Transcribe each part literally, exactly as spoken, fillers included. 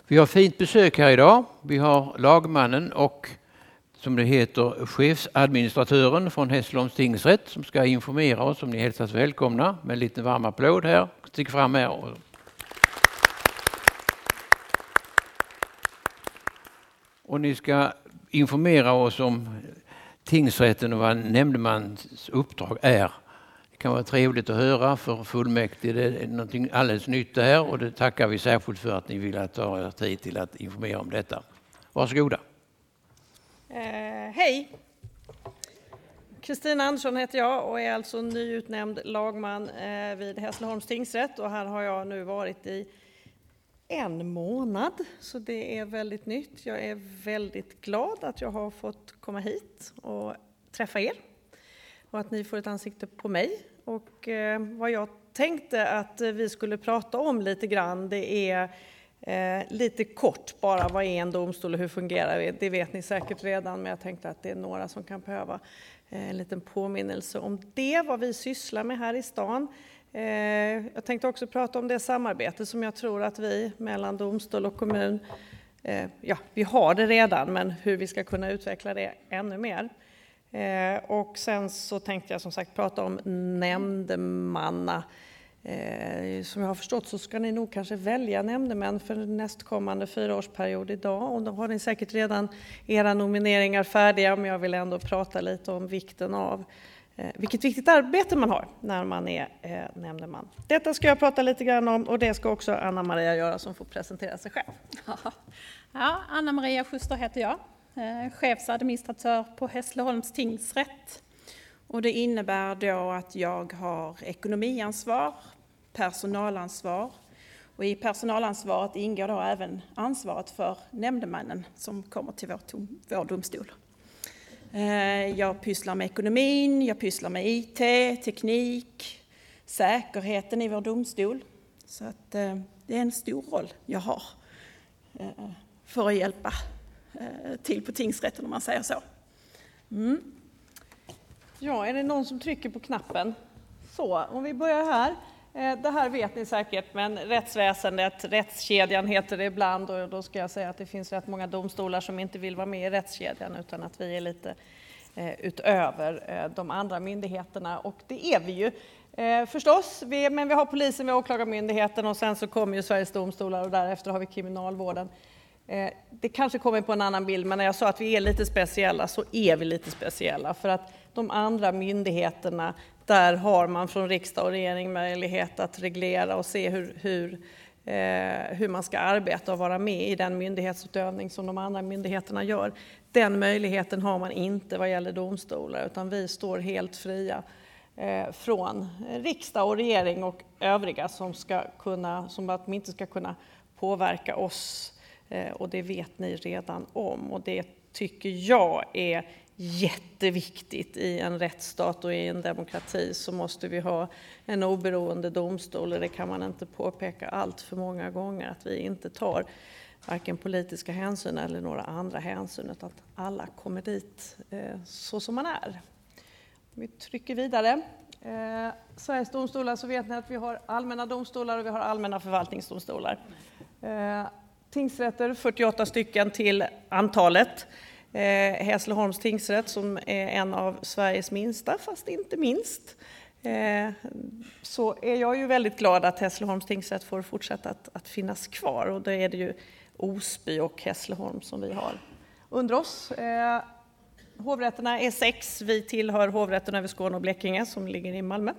Vi har fint besök här idag. Vi har lagmannen och, som det heter, chefsadministratören från Hässleholms tingsrätt som ska informera oss, om ni hälsas välkomna med en liten varm applåd här. Stick fram här. Och ni ska informera oss om tingsrätten och vad nämndemans uppdrag är. Det kan vara trevligt att höra för fullmäktige. Det är någonting alldeles nytt det här och det tackar vi särskilt för att ni vill ta er tid till att informera om detta. Varsågoda. Eh, hej! Kristina Andersson heter jag och är alltså nyutnämnd lagman eh, vid Hässleholms tingsrätt. Och här har jag nu varit i en månad, så det är väldigt nytt. Jag är väldigt glad att jag har fått komma hit och träffa er. Och att ni får ett ansikte på mig. Och eh, vad jag tänkte att vi skulle prata om lite grann, det är eh, lite kort bara, vad är en domstol och hur fungerar det? Det vet ni säkert redan, men jag tänkte att det är några som kan behöva eh, en liten påminnelse om det, vad vi sysslar med här i stan. Eh, jag tänkte också prata om det samarbete som jag tror att vi mellan domstol och kommun, eh, ja, vi har det redan, men hur vi ska kunna utveckla det ännu mer. Eh, och sen så tänkte jag som sagt prata om nämndemanna. Eh, som jag har förstått så ska ni nog kanske välja nämndemän för nästkommande fyraårsperiod idag. Och då har ni säkert redan era nomineringar färdiga, men jag vill ändå prata lite om vikten av eh, vilket viktigt arbete man har när man är eh, nämndeman. Detta ska jag prata lite grann om och det ska också Anna-Maria göra som får presentera sig själv. Ja, Anna-Maria Schuster heter jag. Chefsadministratör på Hässleholms tingsrätt. Och det innebär då att jag har ekonomiansvar, personalansvar och i personalansvaret ingår då även ansvaret för nämndemannen som kommer till vår, vår domstol. Jag pysslar med ekonomin, jag pysslar med I T, teknik, säkerheten i vår domstol. Så att det är en stor roll jag har för att hjälpa till på tingsrätten om man säger så. Mm. Ja, är det någon som trycker på knappen? Så, om vi börjar här. Det här vet ni säkert, men rättsväsendet, rättskedjan heter det ibland och då ska jag säga att det finns rätt många domstolar som inte vill vara med i rättskedjan utan att vi är lite utöver de andra myndigheterna och det är vi ju. Eh, förstås, vi, men vi har polisen, vi har åklagarmyndigheten och sen så kommer ju Sveriges domstolar och därefter har vi kriminalvården. Eh, det kanske kommer på en annan bild, men när jag sa att vi är lite speciella så är vi lite speciella. För att de andra myndigheterna, där har man från riksdag och regering möjlighet att reglera och se hur, hur, eh, hur man ska arbeta och vara med i den myndighetsutövning som de andra myndigheterna gör. Den möjligheten har man inte vad gäller domstolar, utan vi står helt fria eh, från riksdag och regering och övriga som, ska kunna, som att de inte ska kunna påverka oss. Och det vet ni redan om och det tycker jag är jätteviktigt i en rättsstat och i en demokrati så måste vi ha en oberoende domstol och det kan man inte påpeka allt för många gånger att vi inte tar varken politiska hänsyn eller några andra hänsyn utan att alla kommer dit så som man är. Vi trycker vidare. Eh, Sveriges domstolar så vet ni att vi har allmänna domstolar och vi har allmänna förvaltningsdomstolar. Eh, Tingsrätter, fyrtioåtta stycken till antalet. Eh, Hässleholms tingsrätt som är en av Sveriges minsta, fast inte minst. Eh, så är jag ju väldigt glad att Hässleholms tingsrätt får fortsätta att, att finnas kvar. Och då är det ju Osby och Hässleholm som vi har under oss. Eh, hovrätterna är sex. Vi tillhör hovrätten över Skåne och Blekinge som ligger i Malmö.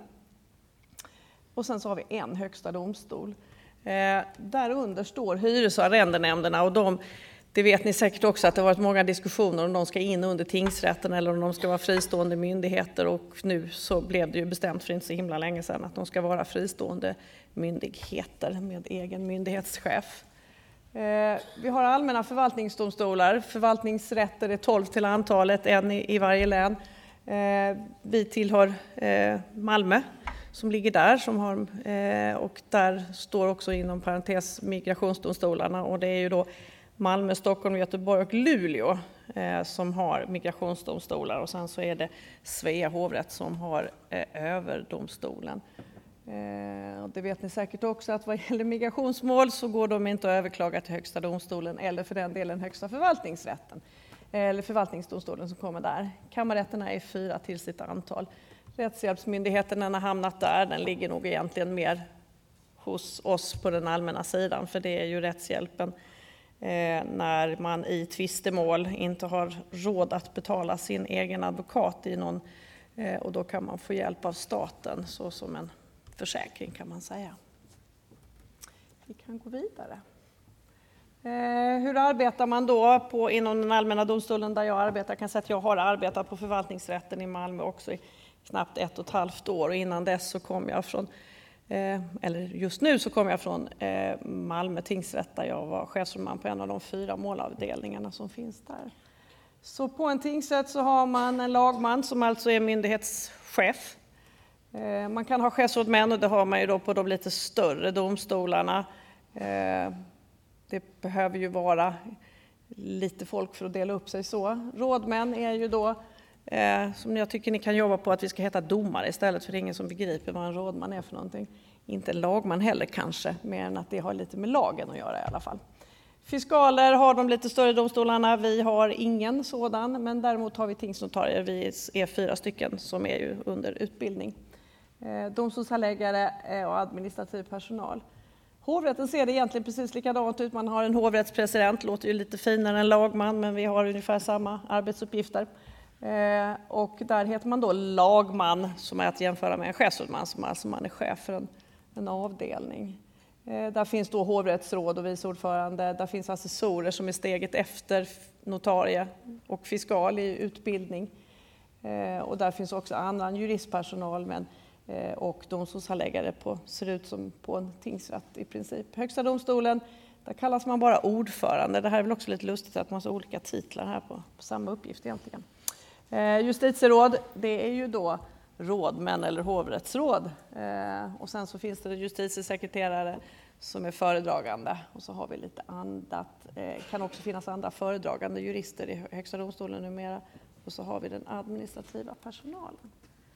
Och sen så har vi en högsta domstol. Eh, där under står hyres- och arrendenämnderna och de, det vet ni säkert också att det har varit många diskussioner om de ska in under tingsrätten eller om de ska vara fristående myndigheter och nu så blev det ju bestämt för inte så himla länge sedan att de ska vara fristående myndigheter med egen myndighetschef. Eh, vi har allmänna förvaltningsdomstolar, förvaltningsrätter är tolv till antalet, en i, i varje län. Eh, vi tillhör eh, Malmö som ligger där som har, eh, och där står också inom parentes migrationsdomstolarna och det är ju då Malmö, Stockholm, Göteborg och Luleå eh, som har migrationsdomstolar och sen så är det Svea hovrätt som har eh, överdomstolen. Eh, det vet ni säkert också att vad gäller migrationsmål så går de inte att överklaga till Högsta domstolen eller för den delen Högsta förvaltningsrätten. Eller förvaltningsdomstolen som kommer där. Kammarrätterna är fyra till sitt antal. Rättshjälpsmyndigheten har hamnat där, den ligger nog egentligen mer hos oss på den allmänna sidan, för det är ju rättshjälpen eh, när man i tvistemål inte har råd att betala sin egen advokat i någon, eh, och då kan man få hjälp av staten, så som en försäkring kan man säga. Vi kan gå vidare. Eh, hur arbetar man då på, inom den allmänna domstolen där jag arbetar? Jag kan säga att jag har arbetat på förvaltningsrätten i Malmö också i knappt ett och ett halvt år, och innan dess så kom jag från, eh, eller just nu så kom jag från eh, Malmö tingsrätt där jag var chefsrådman på en av de fyra målavdelningarna som finns där. Så på en tingsrätt så har man en lagman som alltså är myndighetschef. Eh, man kan ha chefsrådmän, och det har man ju då på de lite större domstolarna. Eh, det behöver ju vara lite folk för att dela upp sig så. Rådmän är ju då Eh, som jag tycker ni kan jobba på att vi ska heta domare istället, för det är ingen som begriper vad en rådman är för någonting. Inte en lagman heller kanske, mer än att det har lite med lagen att göra i alla fall. Fiskaler har de lite större domstolarna, vi har ingen sådan, men däremot har vi tingsnotarier, vi är fyra stycken som är ju under utbildning. Eh, domstolshandläggare och administrativ personal. Hovrätten ser det egentligen precis likadant ut, man har en hovrättspresident, låter ju lite finare än lagman, men vi har ungefär samma arbetsuppgifter. Eh, och där heter man då lagman, som är att jämföra med en chefsrådman, som alltså man är chef för en, en avdelning. Eh, där finns då hovrättsråd och vice ordförande, där finns assessorer som är steget efter notarie och fiskal i utbildning. Eh, och där finns också annan juristpersonal, men, eh, och domstolshandläggare på, ser ut som på en tingsrätt i princip. Högsta domstolen, där kallas man bara ordförande. Det här är väl också lite lustigt att man har olika titlar här på, på samma uppgift egentligen. Eh, justitieråd, det är ju då rådmän eller hovrättsråd. Eh, och sen så finns det justitiesekreterare som är föredragande. Och så har vi lite annat. Eh, kan också finnas andra föredragande jurister i Högsta domstolen numera. Och så har vi den administrativa personalen.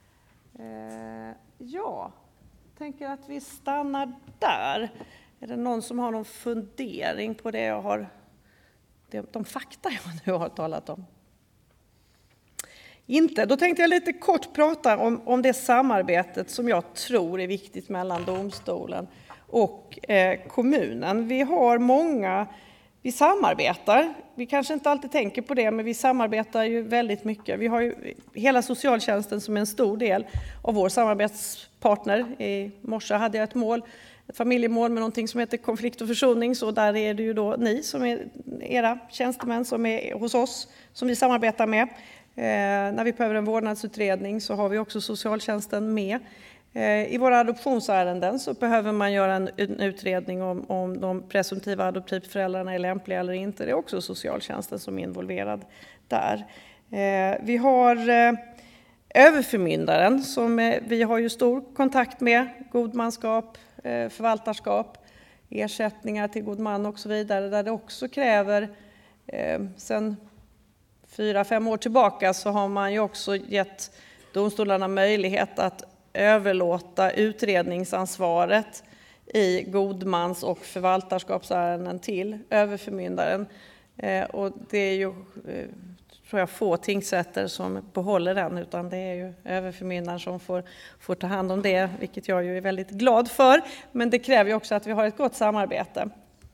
Eh, ja, tänker att vi stannar där. Är det någon som har någon fundering på det jag har, det, de fakta jag nu har talat om? Inte. Då tänkte jag lite kort prata om, om det samarbetet som jag tror är viktigt mellan domstolen och eh, kommunen. Vi har många, vi samarbetar, vi kanske inte alltid tänker på det, men vi samarbetar ju väldigt mycket. Vi har ju hela socialtjänsten som är en stor del av vår samarbetspartner. I morse hade jag ett mål, ett familjemål med någonting som heter konflikt och försoning, så där är det ju då ni som är era tjänstemän som är hos oss, som vi samarbetar med. Eh, när vi behöver en vårdnadsutredning så har vi också socialtjänsten med. Eh, I våra adoptionsärenden så behöver man göra en, en utredning om, om de presumtiva adoptivföräldrarna är lämpliga eller inte. Det är också socialtjänsten som är involverad där. Eh, vi har eh, överförmyndaren som eh, vi har ju stor kontakt med, godmanskap, eh, förvaltarskap, ersättningar till god man och så vidare, där det också kräver eh, sen fyra, fem år tillbaka så har man ju också gett domstolarna möjlighet att överlåta utredningsansvaret i godmans- och förvaltarskapsärenden till överförmyndaren. Eh, och det är ju, eh, tror jag, få tingsrätter som behåller den, utan det är ju överförmyndaren som får, får ta hand om det, vilket jag ju är väldigt glad för. Men det kräver ju också att vi har ett gott samarbete.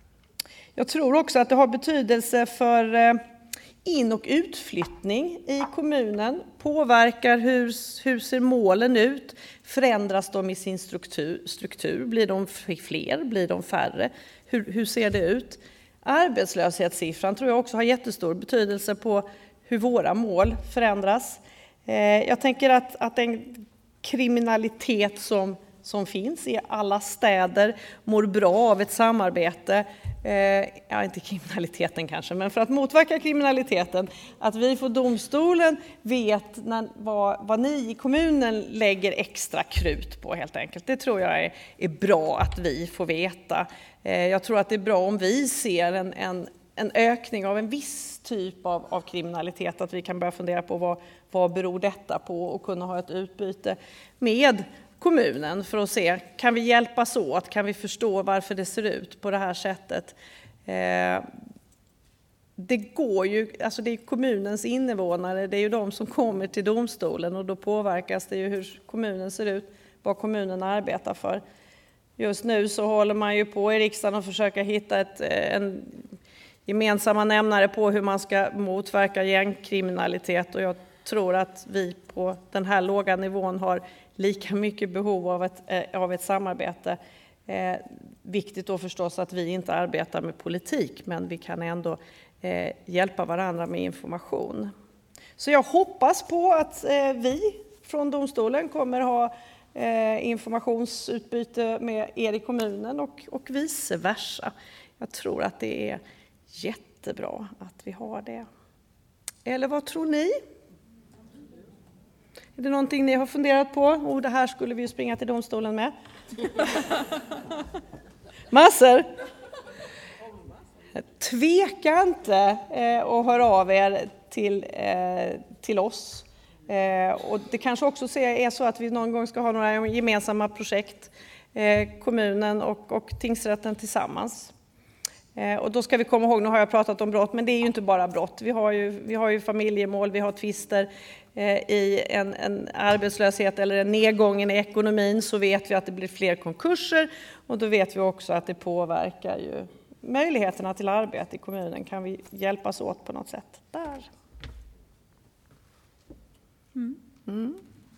Jag tror också att det har betydelse för eh, in- och utflyttning i kommunen, påverkar hur, hur ser målen ut, förändras de i sin struktur, struktur? Blir de fler, blir de färre, hur, hur ser det ut? Arbetslöshetssiffran tror jag också har jättestor betydelse på hur våra mål förändras. Eh, jag tänker att, att den kriminalitet som, som finns i alla städer mår bra av ett samarbete. Eh, ja, inte kriminaliteten kanske, men för att motverka kriminaliteten, att vi på domstolen vet när, vad, vad ni i kommunen lägger extra krut på helt enkelt. Det tror jag är, är bra att vi får veta. Eh, jag tror att det är bra om vi ser en, en, en ökning av en viss typ av, av kriminalitet, att vi kan börja fundera på vad, vad beror detta på och kunna ha ett utbyte med kommunen för att se, kan vi hjälpas åt, kan vi förstå varför det ser ut på det här sättet. Eh, det går ju, alltså det är kommunens invånare, det är ju de som kommer till domstolen och då påverkas det ju hur kommunen ser ut, vad kommunen arbetar för. Just nu så håller man ju på i riksdagen att försöka hitta ett, en gemensamma nämnare på hur man ska motverka gängkriminalitet, och jag tror att vi på den här låga nivån har lika mycket behov av ett, av ett samarbete. Eh, viktigt då förstås att vi inte arbetar med politik, men vi kan ändå eh, hjälpa varandra med information. Så jag hoppas på att eh, vi från domstolen kommer ha eh, informationsutbyte med er i kommunen och, och vice versa. Jag tror att det är jättebra att vi har det. Eller vad tror ni? Är det någonting ni har funderat på? Oh, det här skulle vi ju springa till domstolen med. Massor. Tveka inte eh, och hör av er till, eh, till oss. Eh, och det kanske också är så att vi någon gång ska ha några gemensamma projekt, eh, kommunen och, och tingsrätten tillsammans. Eh, och då ska vi komma ihåg, nu har jag pratat om brott, men det är ju inte bara brott. Vi har ju, vi har ju familjemål, vi har tvister. I en, en arbetslöshet eller en nedgång i ekonomin så vet vi att det blir fler konkurser, och då vet vi också att det påverkar ju möjligheterna till arbete i kommunen. Kan vi hjälpas åt på något sätt där? Mm. Mm.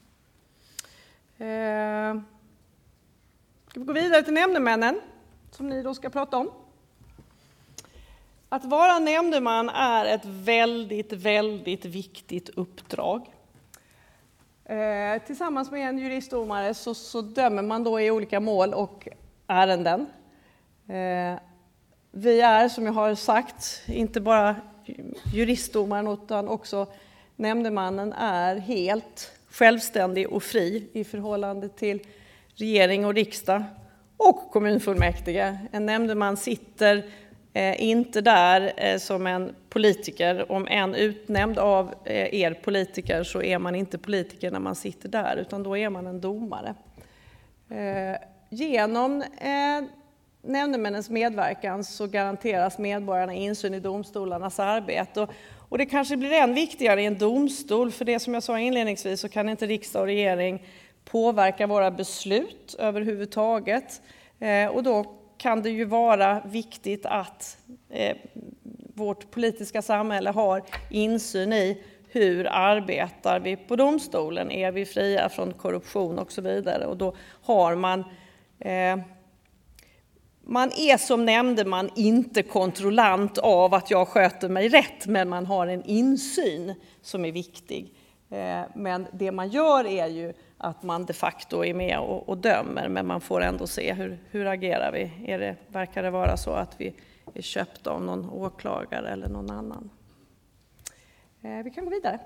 Eh, ska vi gå vidare till nämndemännen som ni då ska prata om? Att vara nämndeman är ett väldigt, väldigt viktigt uppdrag. Eh, tillsammans med en juristdomare så, så dömer man då i olika mål och ärenden. Eh, vi är, som jag har sagt, inte bara juristdomaren utan också nämndemannen är helt självständig och fri i förhållande till regering och riksdag och kommunfullmäktige. En nämndeman sitter Eh, inte där eh, som en politiker. Om en utnämnd av eh, er politiker så är man inte politiker när man sitter där, utan då är man en domare. Eh, genom eh, nämndemännens medverkan så garanteras medborgarna insyn i domstolarnas arbete. Och, och det kanske blir än viktigare i en domstol, för det som jag sa inledningsvis så kan inte riksdag och regering påverka våra beslut överhuvudtaget. Eh, och då kan det ju vara viktigt att eh, vårt politiska samhälle har insyn i hur arbetar vi på domstolen, är vi fria från korruption och så vidare. Och då har man, eh, man är som nämndeman inte kontrollant av att jag sköter mig rätt, men man har en insyn som är viktig. Eh, men det man gör är ju att man de facto är med och, och dömer, men man får ändå se hur, hur agerar vi. Är det, verkar det vara så att vi är köpta av någon åklagare eller någon annan? Eh, vi kan gå vidare.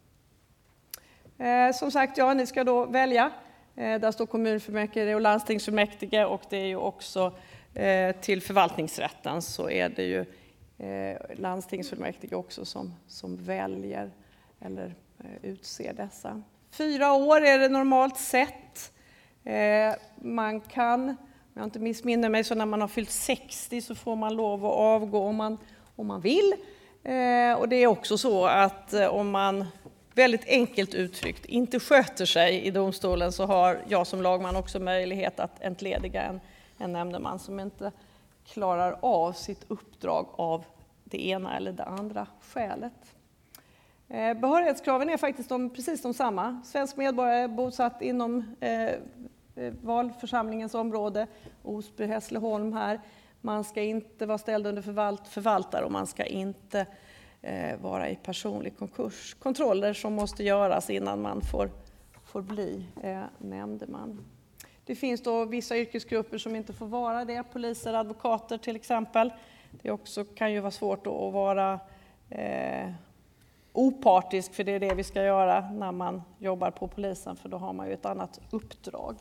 Eh, som sagt, ja, ni ska då välja. Eh, där står kommunfullmäktige och landstingsfullmäktige, och det är ju också eh, till förvaltningsrätten så är det ju eh, landstingsfullmäktige också som, som väljer eller eh, utser dessa. Fyra år är det normalt sett. Eh, man kan, om jag inte missminner mig, så när man har fyllt sextio så får man lov att avgå om man, om man vill. Eh, och det är också så att eh, om man, väldigt enkelt uttryckt, inte sköter sig i domstolen så har jag som lagman också möjlighet att entlediga en, en nämndeman som inte klarar av sitt uppdrag av det ena eller det andra skälet. Behörighetskraven är faktiskt de, precis de samma. Svensk medborgare bosatt inom eh, valförsamlingens område, Osby, Hässleholm här. Man ska inte vara ställd under förvalt, förvaltare och man ska inte eh, vara i personlig konkurs. Kontroller som måste göras innan man får, får bli eh, nämndeman. Det finns då vissa yrkesgrupper som inte får vara det, poliser, advokater till exempel. Det också kan ju vara svårt att vara eh, opartisk, för det är det vi ska göra när man jobbar på polisen, för då har man ju ett annat uppdrag.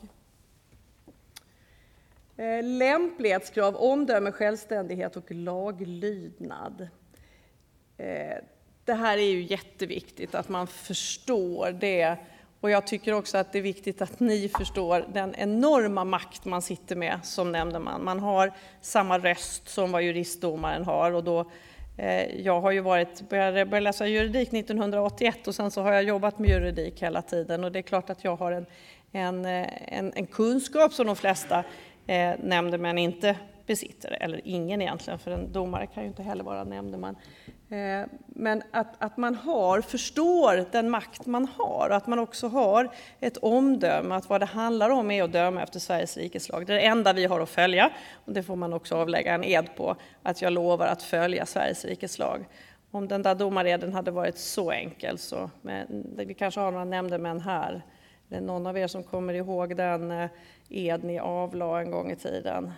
Eh, lämplighetskrav, omdöme, självständighet och laglydnad. Eh, det här är ju jätteviktigt att man förstår det Och jag tycker också att det är viktigt att ni förstår den enorma makt man sitter med som nämndeman. Man har samma röst som vad juristdomaren har. Och då, eh, jag har ju varit, började, började läsa juridik nittonhundraåttioett och sen så har jag jobbat med juridik hela tiden. Och det är klart att jag har en, en, en, en kunskap som de flesta eh, nämndemän inte besitter. Eller ingen egentligen, för en domare kan ju inte heller vara nämndeman. Men att, att man har, förstår den makt man har och att man också har ett omdöme, att vad det handlar om är att döma efter Sveriges rikes lag. Det är det enda vi har att följa, och det får man också avlägga en ed på, att jag lovar att följa Sveriges rikes lag. Om den där domareden hade varit så enkel så, men vi kanske har några nämndemän här, det är någon av er som kommer ihåg den ed ni avlade en gång i tiden.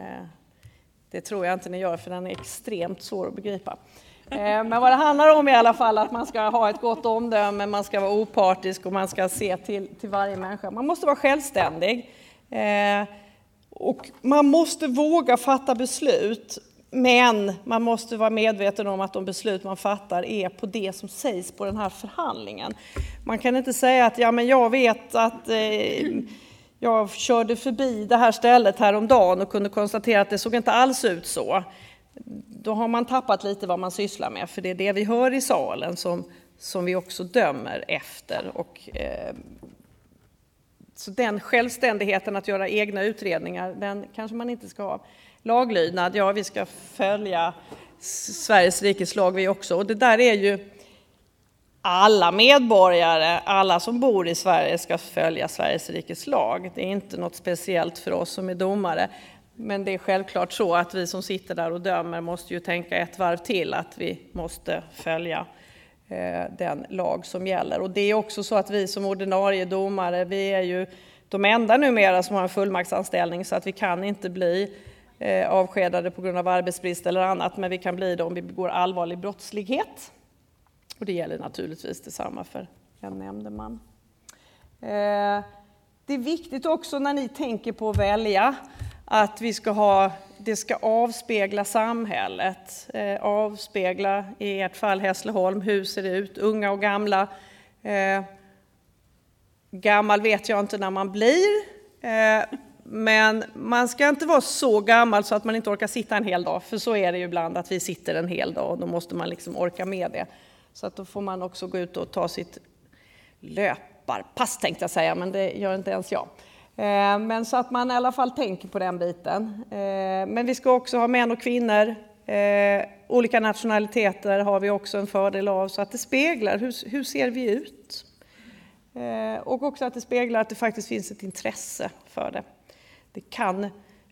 Det tror jag inte ni gör, för den är extremt svår att begripa. Men vad det handlar om i alla fall att man ska ha ett gott omdöme, man ska vara opartisk och man ska se till, till varje människa. Man måste vara självständig eh, och man måste våga fatta beslut, men man måste vara medveten om att de beslut man fattar är på det som sägs på den här förhandlingen. Man kan inte säga att ja, men jag vet att eh, jag körde förbi det här stället häromdagen och kunde konstatera att det såg inte alls ut så. Då har man tappat lite vad man sysslar med, för det är det vi hör i salen som, som vi också dömer efter. Och, eh, så den självständigheten att göra egna utredningar, den kanske man inte ska ha. Laglydnad, ja vi ska följa Sveriges rikes lag vi också. Och det där är ju alla medborgare, alla som bor i Sverige ska följa Sveriges rikes lag. Det är inte något speciellt för oss som är domare. Men det är självklart så att vi som sitter där och dömer måste ju tänka ett varv till att vi måste följa eh, den lag som gäller. Och det är också så att vi som ordinarie domare, vi är ju de enda numera som har en fullmaktsanställning, så att vi kan inte bli eh, avskedade på grund av arbetsbrist eller annat, men vi kan bli det om vi begår allvarlig brottslighet. Och det gäller naturligtvis detsamma för en nämndeman. Eh, det är viktigt också när ni tänker på att välja att vi ska ha, det ska avspegla samhället, eh, avspegla i ert fall Hässleholm, hur ser det ut, unga och gamla. Eh, gammal vet jag inte när man blir, eh, men man ska inte vara så gammal så att man inte orkar sitta en hel dag, för så är det ju ibland att vi sitter en hel dag och då måste man liksom orka med det. Så att då får man också gå ut och ta sitt löparpass tänkte jag säga, men det gör inte ens jag. Men så att man i alla fall tänker på den biten. Men vi ska också ha män och kvinnor. Olika nationaliteter har vi också en fördel av, så att det speglar hur, hur ser vi ut. Och också att det speglar att det faktiskt finns ett intresse för det. Det kan...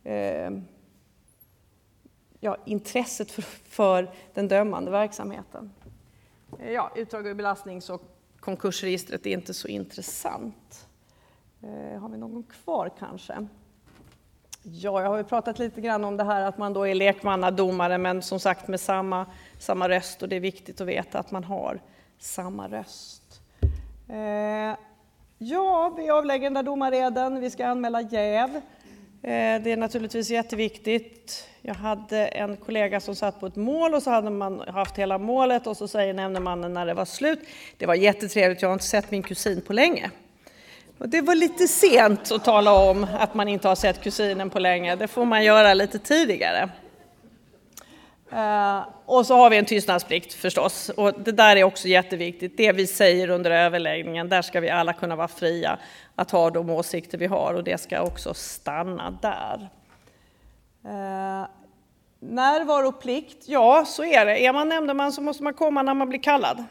Ja, intresset för, för den dömande verksamheten. Ja, utdrag ur belastnings- och konkursregistret är inte så intressant. Eh, har vi någon kvar kanske? Ja, jag har ju pratat lite grann om det här att man då är lekmannadomare, men som sagt med samma, samma röst, och det är viktigt att veta att man har samma röst. Eh, ja, vi avlägger den där domareden, vi ska anmäla jäv. Eh, det är naturligtvis jätteviktigt. Jag hade en kollega som satt på ett mål och så hade man haft hela målet och så säger nämndemannen när det var slut: det var jättetrevligt, jag har inte sett min kusin på länge. Och det var lite sent att tala om att man inte har sett kusinen på länge. Det får man göra lite tidigare. Uh, och så har vi en tystnadsplikt förstås. Och det där är också jätteviktigt. Det vi säger under överläggningen, där ska vi alla kunna vara fria att ha de åsikter vi har. Och det ska också stanna där. Uh, närvaroplikt, ja så är det. Är man nämndeman så måste man komma när man blir kallad.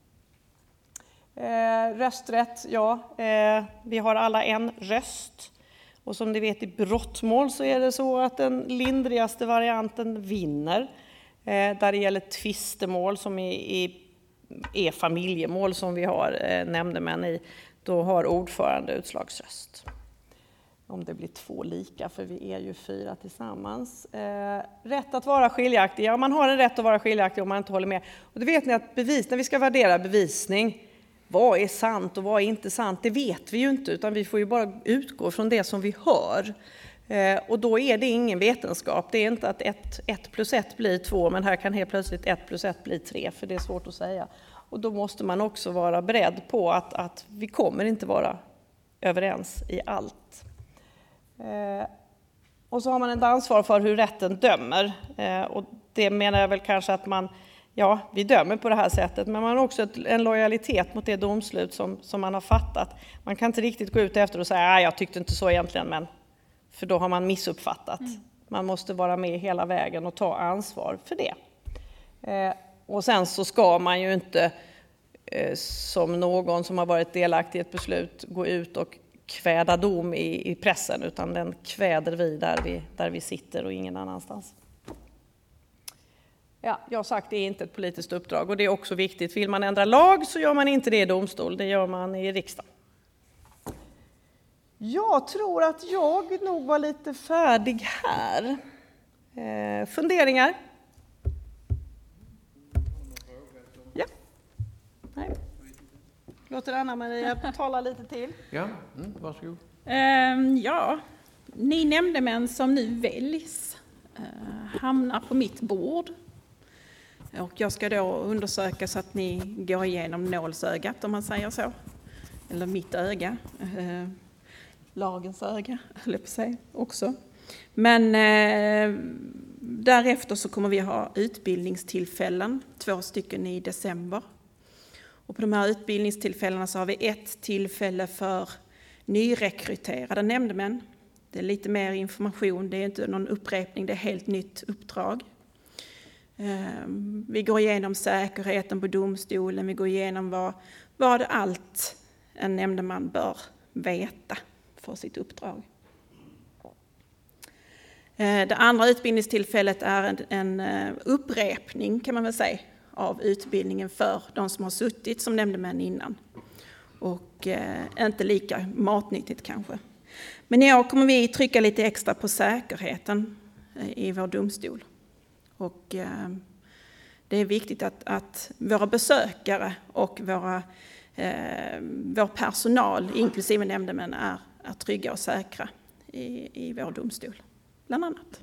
Eh, rösträtt, ja, eh, vi har alla en röst. Och som ni vet i brottmål så är det så att den lindrigaste varianten vinner. Eh, där det gäller tvistemål som är, är, är familjemål som vi har eh, nämndemän i, då har ordförande utslagsröst. Om det blir två lika, för vi är ju fyra tillsammans. Eh, rätt att vara skiljaktig, ja man har en rätt att vara skiljaktig om man inte håller med. Och det vet ni att bevis, när vi ska värdera bevisning, vad är sant och vad är inte sant? Det vet vi ju inte, utan vi får ju bara utgå från det som vi hör. Eh, och då är det ingen vetenskap. Det är inte att ett, ett plus ett blir två, men här kan helt plötsligt ett plus ett bli tre, för det är svårt att säga. Och då måste man också vara beredd på att, att vi kommer inte vara överens i allt. Eh, och så har man ett ansvar för hur rätten dömer. Eh, och det menar jag väl kanske att man, ja, vi dömer på det här sättet, men man har också ett, en lojalitet mot det domslut som, som man har fattat. Man kan inte riktigt gå ut efter och säga, nej, jag tyckte inte så egentligen, men för då har man missuppfattat. Mm. Man måste vara med hela vägen och ta ansvar för det. Eh, och sen så ska man ju inte eh, som någon som har varit delaktig i ett beslut gå ut och kväda dom i, i pressen, utan den kväder vi där, vi där vi sitter och ingen annanstans. Ja, jag har sagt, det är inte ett politiskt uppdrag och det är också viktigt. Vill man ändra lag så gör man inte det i domstol, det gör man i riksdagen. Jag tror att jag nog var lite färdig här. Eh, funderingar? Ja. Nej. Låter Anna-Maria tala lite till. Ja, mm, varsågod. Um, ja, ni nämndemän som nu väljs uh, hamnar på mitt bord. Och jag ska då undersöka så att ni går igenom nålsögat, om man säger så. Eller mitt öga. Uh, lagens öga, höll jag på att säga också. Men uh, därefter så kommer vi ha utbildningstillfällen, två stycken i december. Och på de här utbildningstillfällena så har vi ett tillfälle för nyrekryterade nämndemän. Det är lite mer information, det är inte någon upprepning, det är helt nytt uppdrag. Vi går igenom säkerheten på domstolen, vi går igenom vad, vad allt en nämndeman bör veta för sitt uppdrag. Det andra utbildningstillfället är en, en upprepning, kan man väl säga, av utbildningen för de som har suttit som nämndemän innan. Och eh, inte lika matnyttigt kanske. Men i år kommer vi trycka lite extra på säkerheten eh, i vår domstol. Och eh, det är viktigt att, att våra besökare och våra, eh, vår personal, inklusive nämndemän, är, är trygga och säkra i, i vår domstol, bland annat.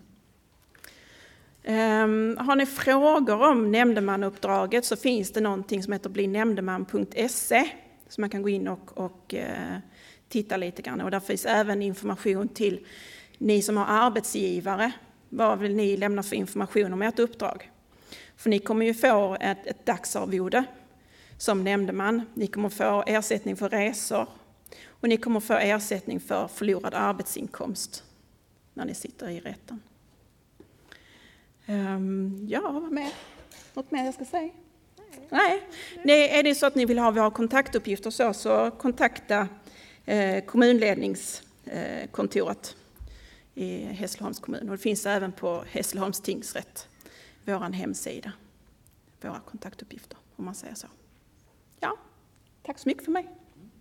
Um, har ni frågor om nämndemannauppdraget så finns det någonting som heter bli nämndeman punkt se så man kan gå in och, och uh, titta lite grann. Och där finns även information till ni som har arbetsgivare. Vad vill ni lämna för information om ert uppdrag? För ni kommer ju få ett, ett dagsarvode som nämndeman. Ni kommer få ersättning för resor och ni kommer få ersättning för förlorad arbetsinkomst när ni sitter i rätten. Um, ja, vad mer? Något mer jag ska säga? Nej. Nej. Är det så att ni vill ha våra kontaktuppgifter så, så kontakta eh, kommunledningskontoret eh, i Hässleholms kommun. Och det finns även på Hässleholms tingsrätt, vår hemsida, våra kontaktuppgifter, om man säger så. Ja, tack så mycket för mig.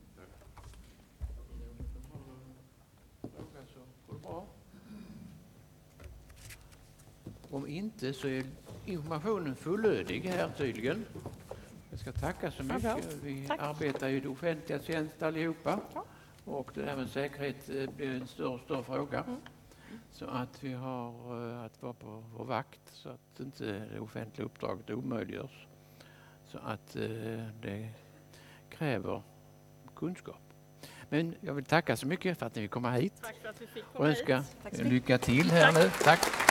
Om inte så är informationen fullödig här tydligen. Jag ska tacka så mycket. Vi Tack. arbetar i det offentliga tjänst allihopa. Ja. Och det där med säkerhet blir en större och större fråga. Mm. Så att vi har att vara på vår vakt så att inte det offentliga uppdraget omöjliggörs. Så att det kräver kunskap. Men jag vill tacka så mycket för att ni vill komma hit. Tack för att vi fick komma och önska hit. lycka till här Tack. nu. Tack.